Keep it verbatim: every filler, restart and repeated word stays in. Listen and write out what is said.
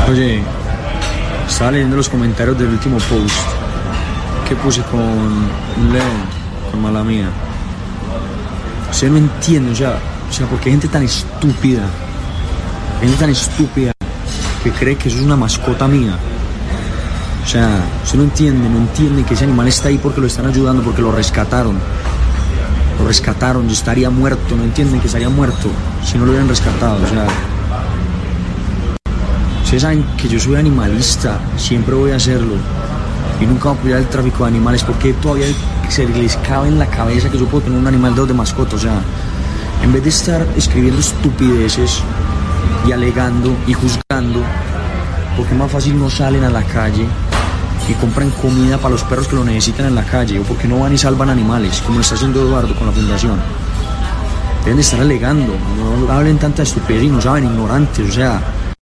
Oye, estaba leyendo los comentarios del último post que puse con un león, con mala mía. O sea, no entiendo, o sea, o sea, porque hay gente tan estúpida, gente tan estúpida que cree que eso es una mascota mía. O sea, usted no entiende, no entiende que ese animal está ahí porque lo están ayudando, porque lo rescataron. Lo rescataron, yo estaría muerto, no entienden que estaría muerto si no lo hubieran rescatado, o sea. Ustedes saben que yo soy animalista, siempre voy a hacerlo y nunca voy a apoyar el tráfico de animales, porque todavía se les cabe en la cabeza que yo puedo tener un animal de, de mascota. O sea, en vez de estar escribiendo estupideces y alegando y juzgando, porque más fácil no salen a la calle y compran comida para los perros que lo necesitan en la calle, o porque no van y salvan animales, como lo está haciendo Eduardo con la fundación. Deben de estar alegando, no hablen tanta estupidez y no saben, ignorantes, o sea.